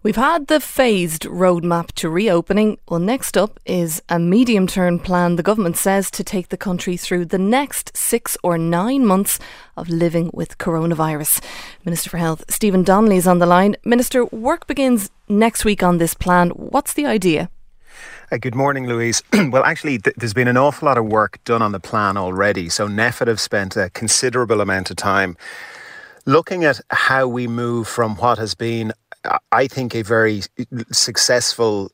We've had the phased roadmap to reopening. Well, next up is a medium-term plan the government says to take the country through the next 6 or 9 months of living with coronavirus. Minister for Health Stephen Donnelly is on the line. Minister, work begins next week on this plan. What's the idea? Good morning, Louise. Well, actually, there's been an awful lot of work done on the plan already. So NPHET have spent a considerable amount of time looking at how we move from what has been, I think, a very successful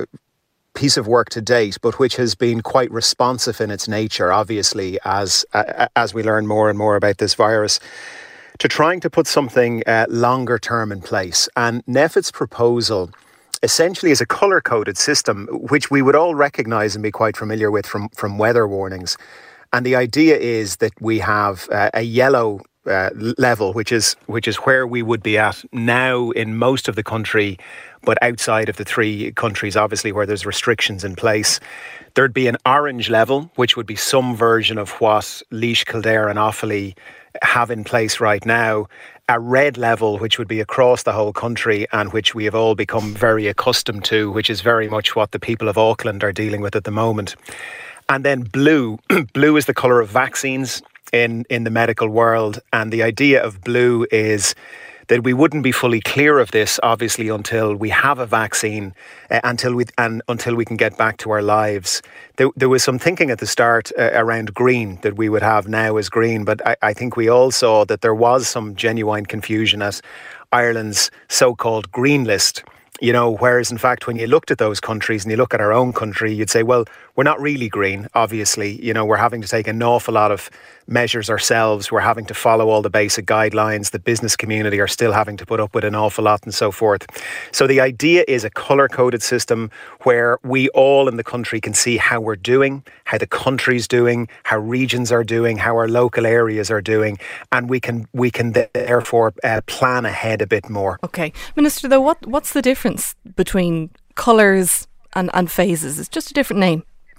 piece of work to date, but which has been quite responsive in its nature, obviously, as we learn more and more about this virus, to trying to put something longer term in place. And NPHET's proposal essentially is a colour-coded system, which we would all recognise and be quite familiar with from weather warnings. And the idea is that we have a yellow level, which is where we would be at now in most of the country, but outside of the 3 countries, obviously, where there's restrictions in place. There'd be an orange level, which would be some version of what Laois, Kildare and Offaly have in place right now. A red level, which would be across the whole country and which we have all become very accustomed to, which is very much what the people of Auckland are dealing with at the moment. And then blue. Blue is the colour of vaccines in the medical world. And the idea of blue is that we wouldn't be fully clear of this, obviously, until we have a vaccine, until we can get back to our lives. There was some thinking at the start around green, that we would have now as green, but I think we all saw that there was some genuine confusion at Ireland's so-called green list. You know, whereas in fact, when you looked at those countries and you look at our own country, you'd say, well, we're not really green, obviously. You know, we're having to take an awful lot of measures ourselves. We're having to follow all the basic guidelines. The business community are still having to put up with an awful lot and so forth. So the idea is a colour-coded system where we all in the country can see how we're doing, how the country's doing, how regions are doing, how our local areas are doing, and we can therefore plan ahead a bit more. Okay. Minister, though, what's the difference between colours and phases? It's just a different name.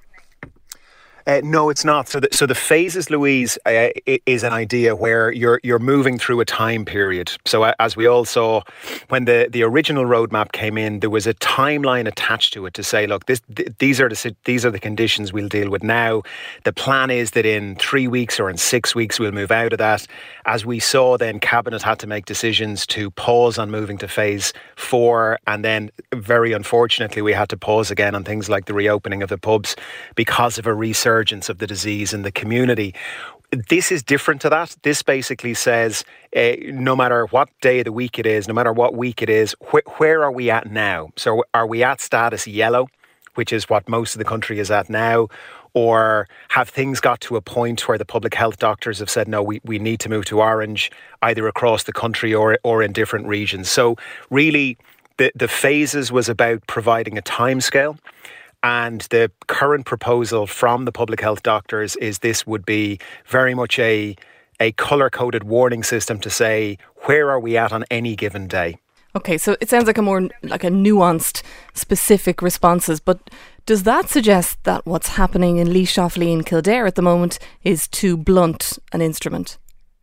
No, it's not. So the phases, Louise, is an idea where you're moving through a time period. So as we all saw, when the original roadmap came in, there was a timeline attached to it to say, look, these are the conditions we'll deal with now. The plan is that in 3 weeks or in 6 weeks we'll move out of that. As we saw, then Cabinet had to make decisions to pause on moving to phase 4, and then very unfortunately we had to pause again on things like the reopening of the pubs because of a resurgence of the disease in the community. This is different to that. This basically says no matter what day of the week it is, no matter what week it is, where are we at now? So are we at status yellow, which is what most of the country is at now? Or have things got to a point where the public health doctors have said, no, we need to move to orange, either across the country or in different regions? So really, the phases was about providing a timescale. And the current proposal from the public health doctors is this would be very much a colour-coded warning system to say, where are we at on any given day? Okay, so it sounds like a more like a nuanced, specific responses. But does that suggest that what's happening in Laois, Offaly and Kildare at the moment is too blunt an instrument?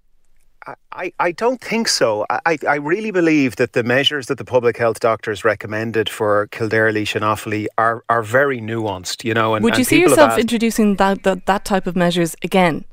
I don't think so. I really believe that the measures that the public health doctors recommended for Kildare, Laois and Offaly are very nuanced, you know. Would you see yourself introducing that type of measures again?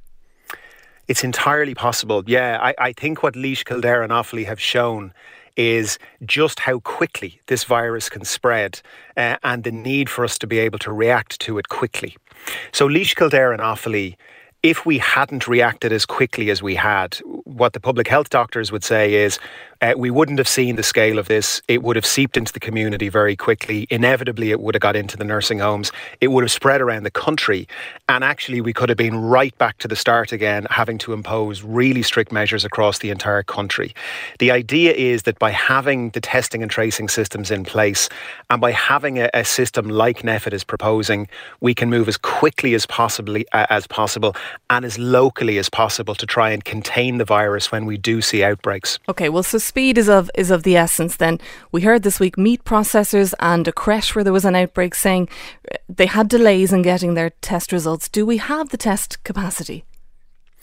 It's entirely possible, yeah. I think what Laois, Kildare and Offaly have shown is just how quickly this virus can spread and the need for us to be able to react to it quickly. So Laois, Kildare and Offaly, if we hadn't reacted as quickly as we had, what the public health doctors would say is we wouldn't have seen the scale of this. It would have seeped into the community very quickly. Inevitably, it would have got into the nursing homes. It would have spread around the country. And actually, we could have been right back to the start again, having to impose really strict measures across the entire country. The idea is that by having the testing and tracing systems in place and by having a system like NPHET is proposing, we can move as quickly as possible and as locally as possible to try and contain the virus when we do see outbreaks. Okay, well, so speed is of the essence then. We heard this week meat processors and a creche where there was an outbreak saying they had delays in getting their test results. Do we have the test capacity?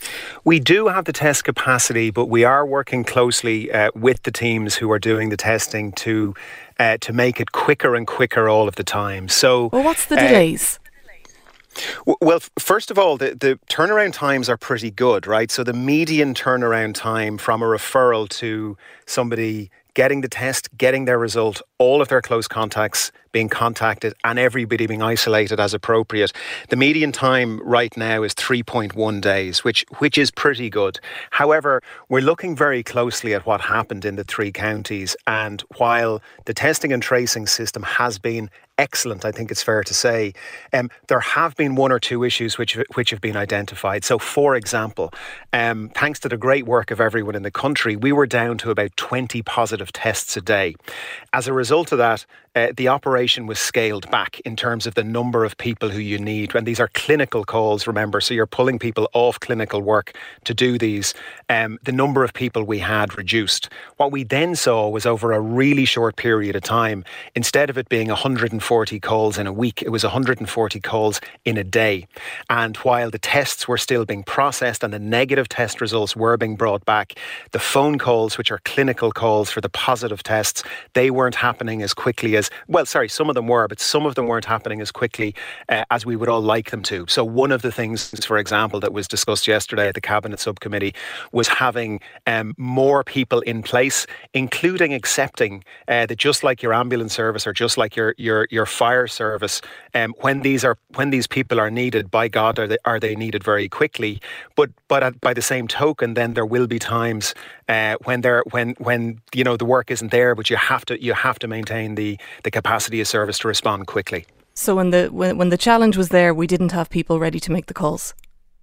We do have the test capacity, but we are working closely with the teams who are doing the testing to make it quicker and quicker all of the time. So, well, what's the delays? Well, first of all, the turnaround times are pretty good, right? So the median turnaround time from a referral to somebody getting the test, getting their result, all of their close contacts being contacted and everybody being isolated as appropriate. The median time right now is 3.1 days, which is pretty good. However, we're looking very closely at what happened in the three counties. And while the testing and tracing system has been excellent, I think it's fair to say, there have been one or two issues which have been identified. So, for example, thanks to the great work of everyone in the country, we were down to about 20 positive tests a day. As a result of that, the operation was scaled back in terms of the number of people who you need. And these are clinical calls, remember, so you're pulling people off clinical work to do these. The number of people we had reduced. What we then saw was over a really short period of time, instead of it being 140 calls in a week, it was 140 calls in a day. And while the tests were still being processed and the negative test results were being brought back, the phone calls, which are clinical calls for the positive tests, they weren't happening as quickly as, well, sorry, some of them were, but some of them weren't happening as quickly as we would all like them to. So one of the things, for example, that was discussed yesterday at the Cabinet Subcommittee was having more people in place, including accepting that just like your ambulance service or just like your fire service, when these people are needed, by God, are they needed very quickly. But by the same token, then there will be times when the work isn't there, but you have to maintain the capacity of service to respond quickly. So when the challenge was there, we didn't have people ready to make the calls.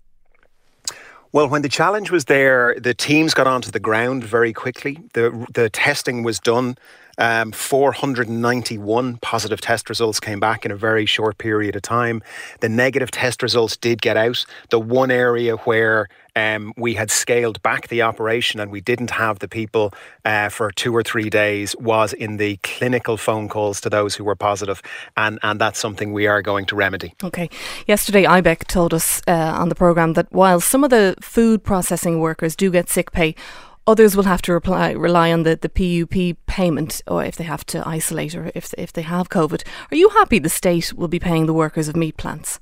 Well, when the challenge was there, the teams got onto the ground very quickly. The testing was done. 491 positive test results came back in a very short period of time. The negative test results did get out. The one area where we had scaled back the operation and we didn't have the people for 2 or 3 days was in the clinical phone calls to those who were positive, and that's something we are going to remedy. Okay. Yesterday, IBEC told us on the programme that while some of the food processing workers do get sick pay, others will have to rely on the PUP payment, or if they have to isolate, or if they have COVID. Are you happy the state will be paying the workers of meat plants?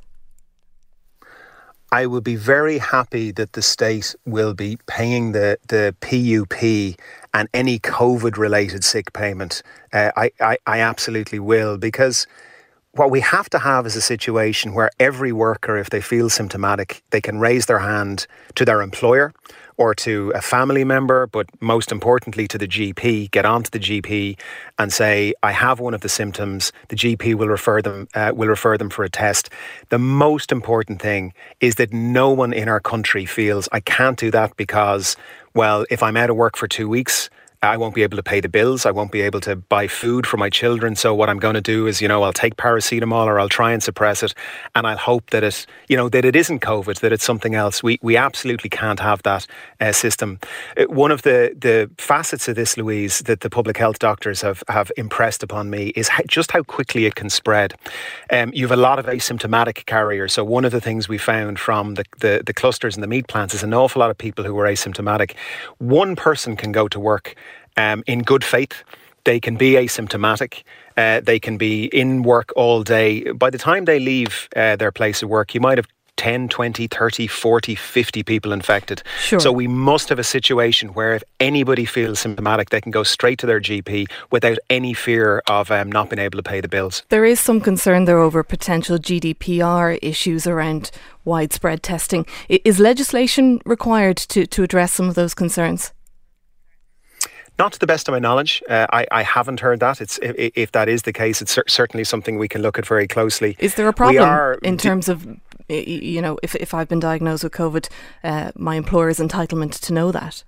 I would be very happy that the state will be paying the PUP and any COVID-related sick payment. I absolutely will, because what we have to have is a situation where every worker, if they feel symptomatic, they can raise their hand to their employer or to a family member, but most importantly to the GP, get onto the GP and say, I have one of the symptoms. The GP will refer them for a test. The most important thing is that no one in our country feels, I can't do that because, well, if I'm out of work for 2 weeks, I won't be able to pay the bills. I won't be able to buy food for my children. So what I'm going to do is, I'll take paracetamol or I'll try and suppress it. And I'll hope that it isn't COVID, that it's something else. We absolutely can't have that system. One of the facets of this, Louise, that the public health doctors have impressed upon me is just how quickly it can spread. You have a lot of asymptomatic carriers. So one of the things we found from the clusters in the meat plants is an awful lot of people who are asymptomatic. One person can go to work in good faith. They can be asymptomatic. They can be in work all day. By the time they leave their place of work, you might have 10, 20, 30, 40, 50 people infected. Sure. So we must have a situation where if anybody feels symptomatic, they can go straight to their GP without any fear of not being able to pay the bills. There is some concern there over potential GDPR issues around widespread testing. Is legislation required to address some of those concerns? Not to the best of my knowledge. I haven't heard that. If that is the case, it's certainly something we can look at very closely. Is there a problem in terms of, if I've been diagnosed with COVID, my employer's entitlement to know that?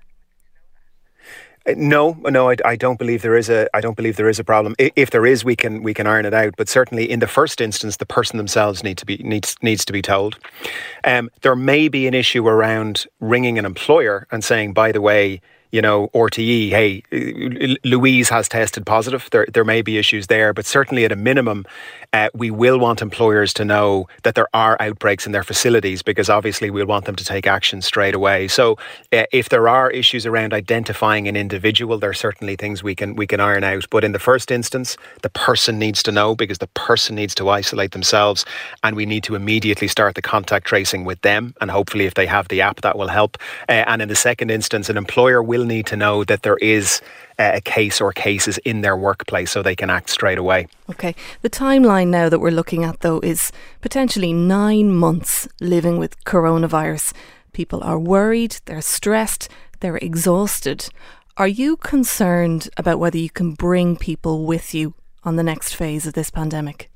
No, I don't believe there is a problem. If there is, we can iron it out. But certainly, in the first instance, the person themselves needs to be told. There may be an issue around ringing an employer and saying, by the way, RTE, hey, Louise has tested positive. There may be issues there, but certainly at a minimum, we will want employers to know that there are outbreaks in their facilities, because obviously we'll want them to take action straight away. So if there are issues around identifying an individual, there are certainly things we can iron out. But in the first instance, the person needs to know, because the person needs to isolate themselves, and we need to immediately start the contact tracing with them. And hopefully if they have the app, that will help. And in the second instance, an employer will need to know that there is a case or cases in their workplace so they can act straight away. OK. The timeline now that we're looking at, though, is potentially 9 months living with coronavirus. People are worried, they're stressed, they're exhausted. Are you concerned about whether you can bring people with you on the next phase of this pandemic?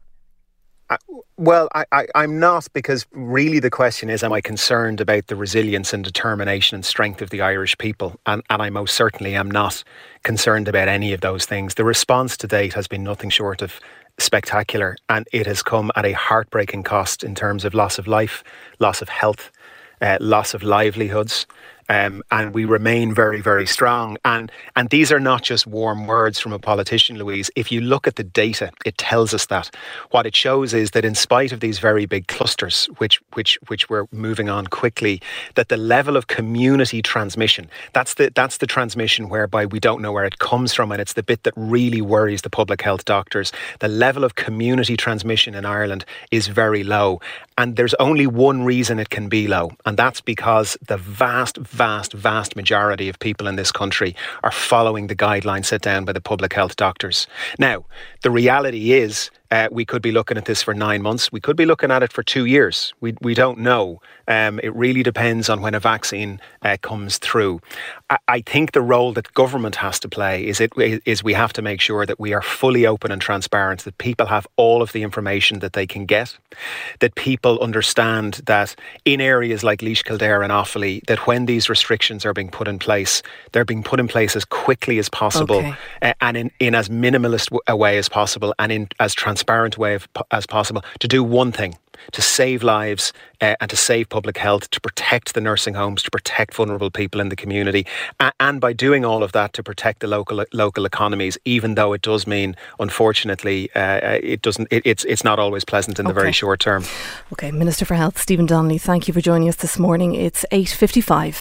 Well, I'm not, because really the question is, am I concerned about the resilience and determination and strength of the Irish people? And I most certainly am not concerned about any of those things. The response to date has been nothing short of spectacular, and it has come at a heartbreaking cost in terms of loss of life, loss of health, loss of livelihoods. And we remain very, very strong. And these are not just warm words from a politician, Louise. If you look at the data, it tells us that. What it shows is that in spite of these very big clusters, which we're moving on quickly, that the level of community transmission, that's the transmission whereby we don't know where it comes from, and it's the bit that really worries the public health doctors. The level of community transmission in Ireland is very low. And there's only one reason it can be low, and that's because the vast majority of people in this country are following the guidelines set down by the public health doctors. Now, the reality is we could be looking at this for 9 months. We could be looking at it for 2 years. We don't know. It really depends on when a vaccine comes through. I think the role that government has to play is we have to make sure that we are fully open and transparent, that people have all of the information that they can get, that people understand that in areas like Laois, Kildare and Offaly, that when these restrictions are being put in place, they're being put in place as quickly as possible, and in as minimalist a way as possible, and in as transparent way as possible, to do one thing: to save lives and to save public health, to protect the nursing homes, to protect vulnerable people in the community, and by doing all of that, to protect the local economies. Even though it does mean, unfortunately, it's not always pleasant in the very short term. Okay, Minister for Health Stephen Donnelly, thank you for joining us this morning. It's 8:55.